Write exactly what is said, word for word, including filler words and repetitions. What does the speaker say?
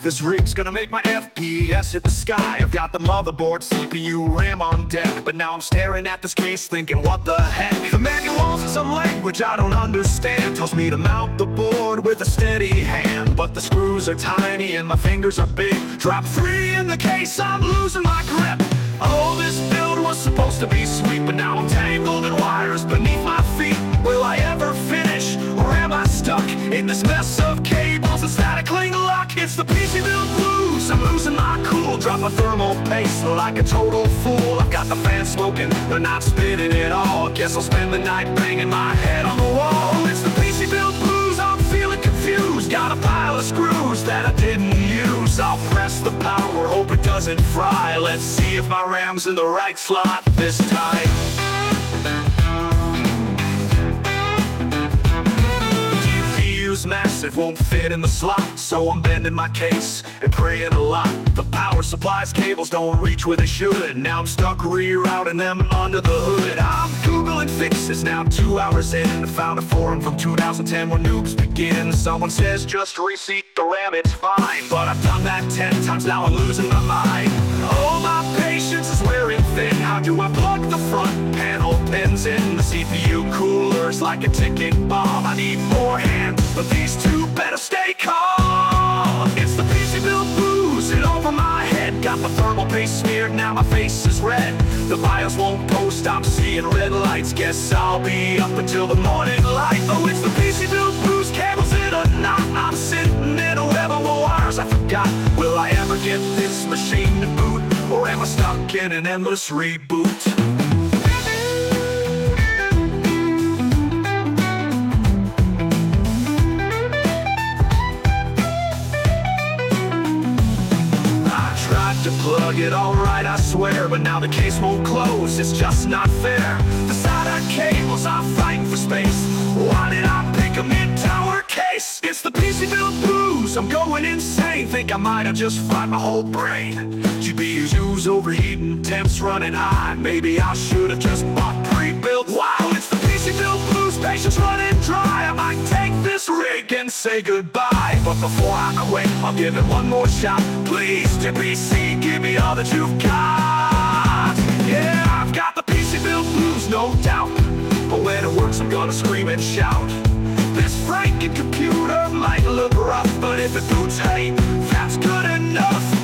This rig's gonna make my F P S hit the sky. I've got the motherboard, C P U, RAM on deck, but now I'm staring at this case thinking, what the heck? The manual's in some language I don't understand. Tells me to mount the board with a steady hand, but the screws are tiny and my fingers are big. Drop three in the case, I'm losing my grip. Oh, this build was supposed to be sweet, but now I'm tangled in wires beneath my feet. Will I ever finish, or am I stuck in this mess of cables and static link lock? It's the P C build blues, I'm losing my cool. Drop a thermal paste like a total fool. I've got the fan smoking, but not spinning at all. Guess I'll spend the night banging my head on the wall. It's the P C build blues, I'm feeling confused. Got a pile of screws that I didn't use. I'll press the power, hope it doesn't fry. Let's see if my RAM's in the right slot this time. Massive, won't fit in the slot, so I'm bending my case and praying a lot. The power supply's cables don't reach where they should. Now I'm stuck rerouting them under the hood. I'm googling fixes now, two hours in. I found a forum from two thousand ten where noobs begin. Someone says just reseat the RAM, it's fine, but I've done that ten times, now I'm losing my mind. Oh, my patience is wearing thin. How do I plug the front panel pins in? The C P U cooler's like a ticking bomb. I need more hands, but these two better stay calm. It's the P C build blues, it over my head. Got my thermal paste smeared, now my face is red. The BIOS won't post, I'm seeing red lights. Guess I'll be up until the morning light. Oh, it's the P C build blues, cables in a knot. I'm sitting in a web of wires I forgot. Will I ever get this machine to boot, or am I stuck in an endless reboot? To plug it all right, I swear, but now the case won't close, it's just not fair. The SATA cables are fighting for space. Why did I pick a mid-tower case? It's the P C build blues, I'm going insane. Think I might have just fried my whole brain. G P U's overheating, temps running high. Maybe I should have just bought pre-built. Wow, it's the P C build blues, patience running dry. I might take this rig and say goodbye, but before I quit, I'll give it one more shot. Please, to P C, give me all that you've got. Yeah, I've got the P C build blues, no doubt, but when it works, I'm gonna scream and shout. This Franken computer might look rough, but if it boots, hey, that's good enough.